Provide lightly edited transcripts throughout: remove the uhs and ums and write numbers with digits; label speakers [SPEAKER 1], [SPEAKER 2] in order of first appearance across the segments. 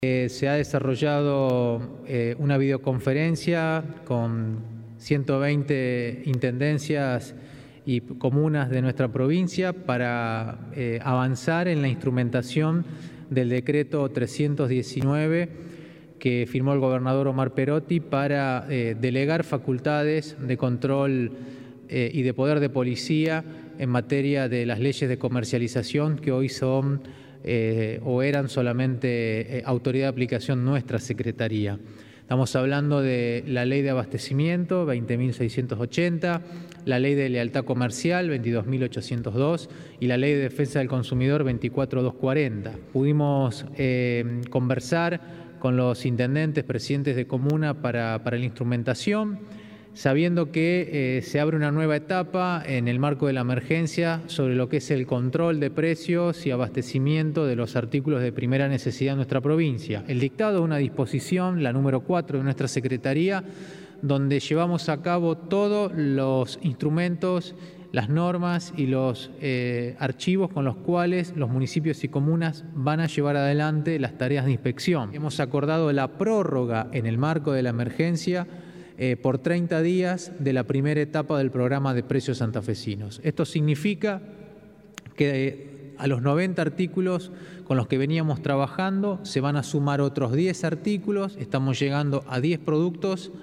[SPEAKER 1] Se ha desarrollado una videoconferencia con 120 intendencias y comunas de nuestra provincia para avanzar en la instrumentación del decreto 319 que firmó el gobernador Omar Perotti para delegar facultades de control y de poder de policía en materia de las leyes de comercialización que hoy son o eran solamente autoridad de aplicación nuestra Secretaría. Estamos hablando de la Ley de Abastecimiento, 20.680, la Ley de Lealtad Comercial, 22.802, y la Ley de Defensa del Consumidor, 24.240. Pudimos conversar con los intendentes, presidentes de comuna para la instrumentación, sabiendo que se abre una nueva etapa en el marco de la emergencia sobre lo que es el control de precios y abastecimiento de los artículos de primera necesidad en nuestra provincia. El dictado de una disposición, la número 4 de nuestra Secretaría, donde llevamos a cabo todos los instrumentos, las normas y los archivos con los cuales los municipios y comunas van a llevar adelante las tareas de inspección. Hemos acordado la prórroga en el marco de la emergencia por 30 días de la primera etapa del programa de precios santafesinos. Esto significa que a los 90 artículos con los que veníamos trabajando se van a sumar otros 10 artículos, estamos llegando a 100 productos,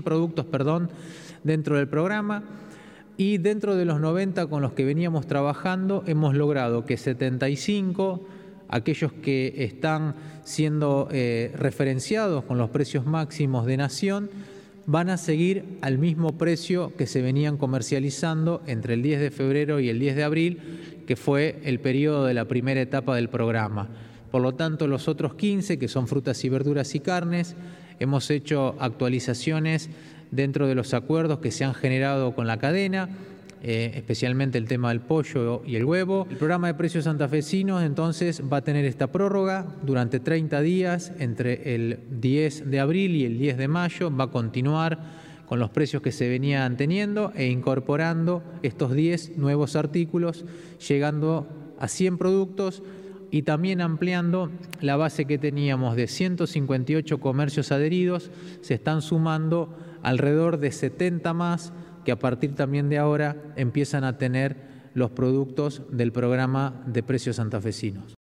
[SPEAKER 1] dentro del programa, y dentro de los 90 con los que veníamos trabajando hemos logrado que 75, aquellos que están siendo referenciados con los precios máximos de Nación, van a seguir al mismo precio que se venían comercializando entre el 10 de febrero y el 10 de abril, que fue el periodo de la primera etapa del programa. Por lo tanto, los otros 15, que son frutas y verduras y carnes, hemos hecho actualizaciones dentro de los acuerdos que se han generado con la cadena, especialmente el tema del pollo y el huevo. El programa de precios santafesinos entonces va a tener esta prórroga durante 30 días entre el 10 de abril y el 10 de mayo, va a continuar con los precios que se venían teniendo e incorporando estos 10 nuevos artículos, llegando a 100 productos y también ampliando la base que teníamos de 158 comercios adheridos, se están sumando alrededor de 70 más que a partir también de ahora empiezan a tener los productos del programa de precios santafesinos.